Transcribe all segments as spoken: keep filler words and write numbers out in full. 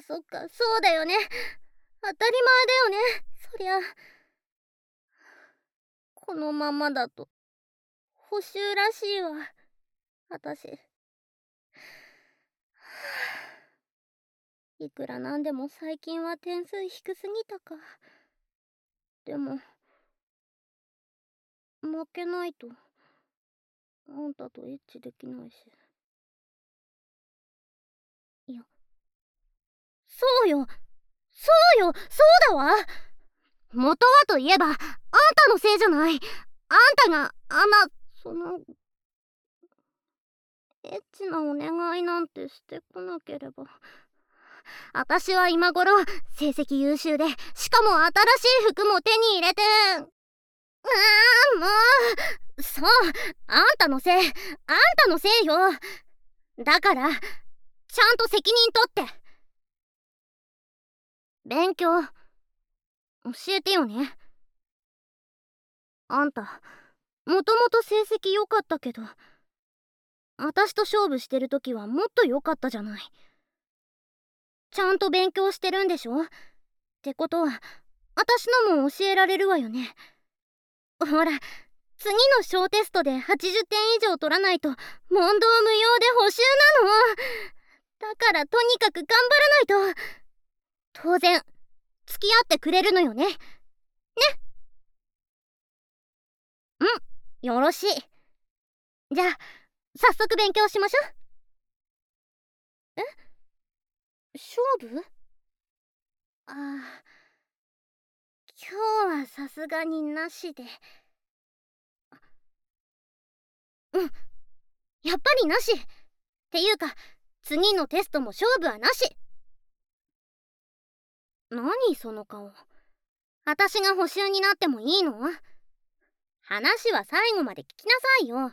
そっか、そうだよね。当たり前だよね、そりゃ。このままだと補習らしいわ、私。いくらなんでも最近は点数低すぎたか。でも負けないとあんたとエッチできないし。いや、そうよそうよそうだわ。元はといえばあんたのせいじゃない。あんたがあんなそのエッチなお願いなんてしてこなければ、私は今頃成績優秀で、しかも新しい服も手に入れて。うーん、もうそう、あんたのせい、あんたのせいよ。だからちゃんと責任取って勉強教えてよね。あんたもともと成績良かったけど、私と勝負してる時はもっと良かったじゃない。ちゃんと勉強してるんでしょ。ってことは私のも教えられるわよね。ほら、次の小テストではちじゅってん以上取らないと問答無用で補習なの。だからとにかく頑張らないと。当然付き合ってくれるのよね。ね。うん、よろしい。じゃあ早速勉強しましょ。え、勝負？ああ、今日はさすがになしで。うん、やっぱりなし。っていうか次のテストも勝負はなし。何その顔。私が補習になってもいいの？話は最後まで聞きなさいよ。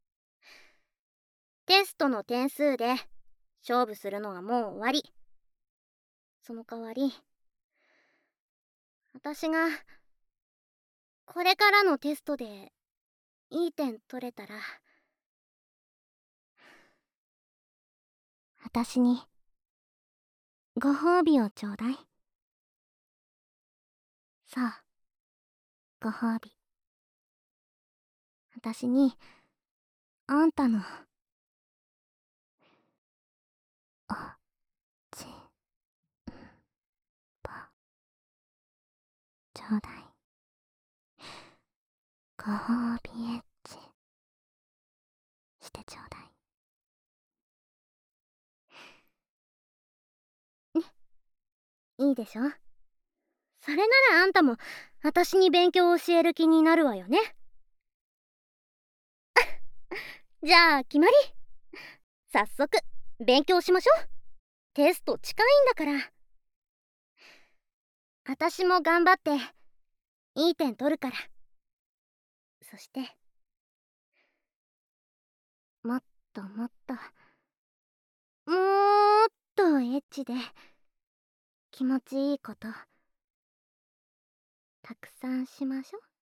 テストの点数で勝負するのはもう終わり。その代わり私がこれからのテストでいい点取れたら、私にご褒美をちょうだい。さあ、ご褒美。私にあんたのおちんぽちょうだい。ご褒美エッチしてちょうだい。ね、いいでしょ。それならあんたも私に勉強を教える気になるわよね。じゃあ決まり。早速勉強しましょう。テスト近いんだから。私も頑張っていい点取るから。そしてもっともっともーっとエッチで気持ちいいことたくさんしましょ。